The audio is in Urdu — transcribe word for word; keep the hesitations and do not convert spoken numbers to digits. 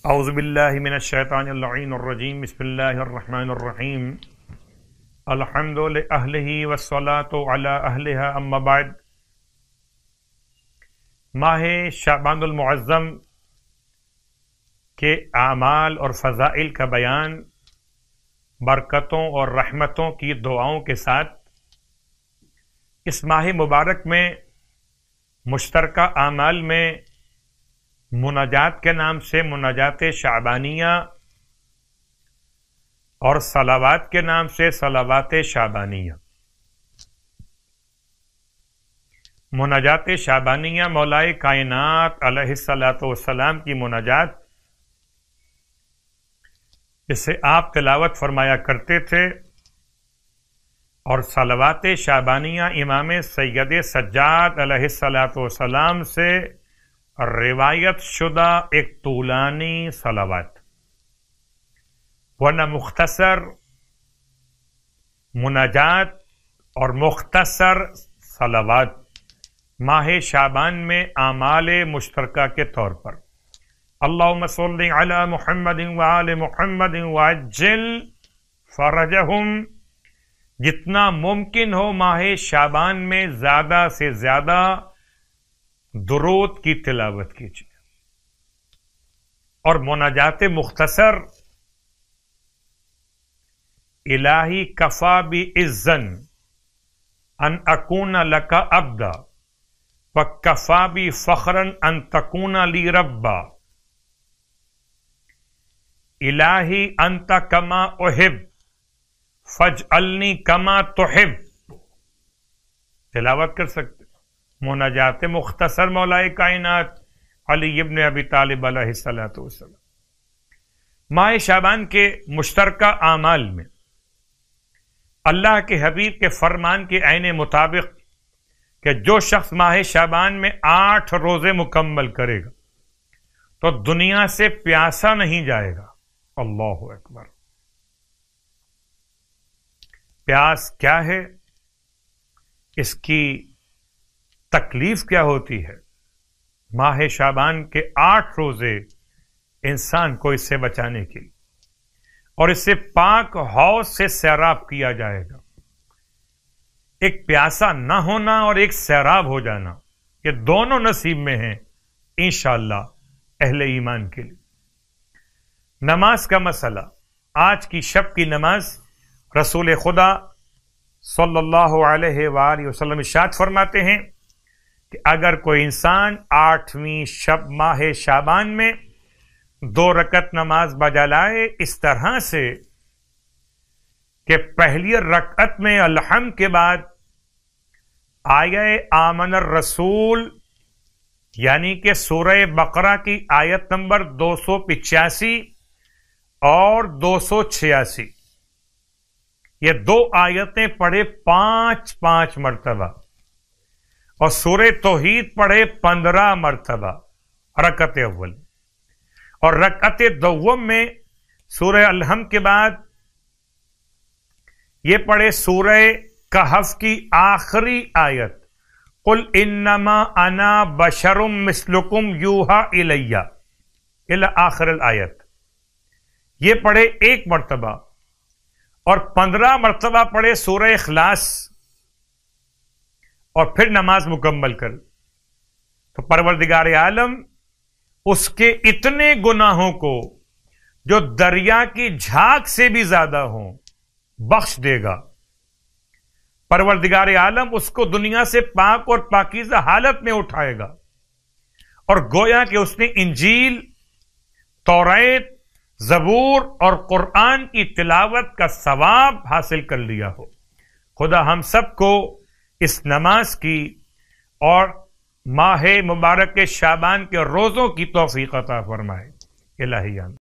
اعوذ باللہ من الشیطان اللعین الرجیم بسم اللہ الرحمن الرحیم الحمد لأہلہ والصلاة علی اہلہا اما بعد۔ ماہ شعبان المعظم کے اعمال اور فضائل کا بیان برکتوں اور رحمتوں کی دعاؤں کے ساتھ اس ماہ مبارک میں مشترکہ اعمال میں مناجات کے نام سے مناجات شعبانیہ اور صلوات کے نام سے صلوات شعبانیہ۔ مناجات شعبانیہ مولائے کائنات علیہ الصلاۃ والسلام کی مناجات، اسے آپ تلاوت فرمایا کرتے تھے، اور صلوات شعبانیہ امام سید سجاد علیہ الصلاۃ والسلام سے روایت شدہ ایک طولانی صلوات، ورنہ مختصر مناجات اور مختصر صلوات ماہ شعبان میں اعمال مشترکہ کے طور پر اللہم صلی علی محمد وآل محمد وعجل فرجہم، جتنا ممکن ہو ماہ شعبان میں زیادہ سے زیادہ درود کی تلاوت کیجیے، اور مناجات مختصر الہی کفا بعزن ان اکون لک عبدا وکفا بی فخرا ان تکون لی ربا، الہی انت کما احب فاجعلنی کما تحب، تلاوت کر سکتے۔ مناجات مختصر مولائے کائنات علی ابن ابی طالب علیہ الصلوۃ والسلام۔ ماہ شعبان کے مشترکہ اعمال میں اللہ کے حبیب کے فرمان کے عین مطابق کہ جو شخص ماہ شعبان میں آٹھ روزے مکمل کرے گا تو دنیا سے پیاسا نہیں جائے گا۔ اللہ اکبر! پیاس کیا ہے، اس کی تکلیف کیا ہوتی ہے؟ ماہ شعبان کے آٹھ روزے انسان کو اس سے بچانے کے لیے، اور اس سے پاک حوض سے سیراب کیا جائے گا۔ ایک پیاسا نہ ہونا اور ایک سیراب ہو جانا، یہ دونوں نصیب میں ہیں انشاءاللہ اہل ایمان کے لیے۔ نماز کا مسئلہ، آج کی شب کی نماز رسول خدا صلی اللہ علیہ وآلہ وسلم ارشاد فرماتے ہیں کہ اگر کوئی انسان آٹھویں شب ماہ شعبان میں دو رکعت نماز بجا لائے اس طرح سے کہ پہلی رکعت میں الحمد کے بعد آیہ آمن الرسول یعنی کہ سورہ بقرہ کی آیت نمبر دو سو پچاسی اور دو سو چھیاسی، یہ دو آیتیں پڑھے پانچ پانچ مرتبہ، اور سورہ توحید پڑھے پندرہ مرتبہ رکعت اول، اور رکعت دوم میں سورہ الحمد کے بعد یہ پڑھے سورہ کہف کی آخری آیت قل انما انا بشر مثلکم یوحی الی الی آخر الآیت، یہ پڑھے ایک مرتبہ، اور پندرہ مرتبہ پڑھے سورہ اخلاص، اور پھر نماز مکمل کر۔ تو پروردگار عالم اس کے اتنے گناہوں کو جو دریا کی جھاگ سے بھی زیادہ ہوں بخش دے گا۔ پروردگار عالم اس کو دنیا سے پاک اور پاکیزہ حالت میں اٹھائے گا، اور گویا کہ اس نے انجیل، توریت، زبور اور قرآن کی تلاوت کا ثواب حاصل کر لیا ہو۔ خدا ہم سب کو اس نماز کی اور ماہ مبارک شعبان کے روزوں کی توفیق عطا فرمائے۔ الہی آمین۔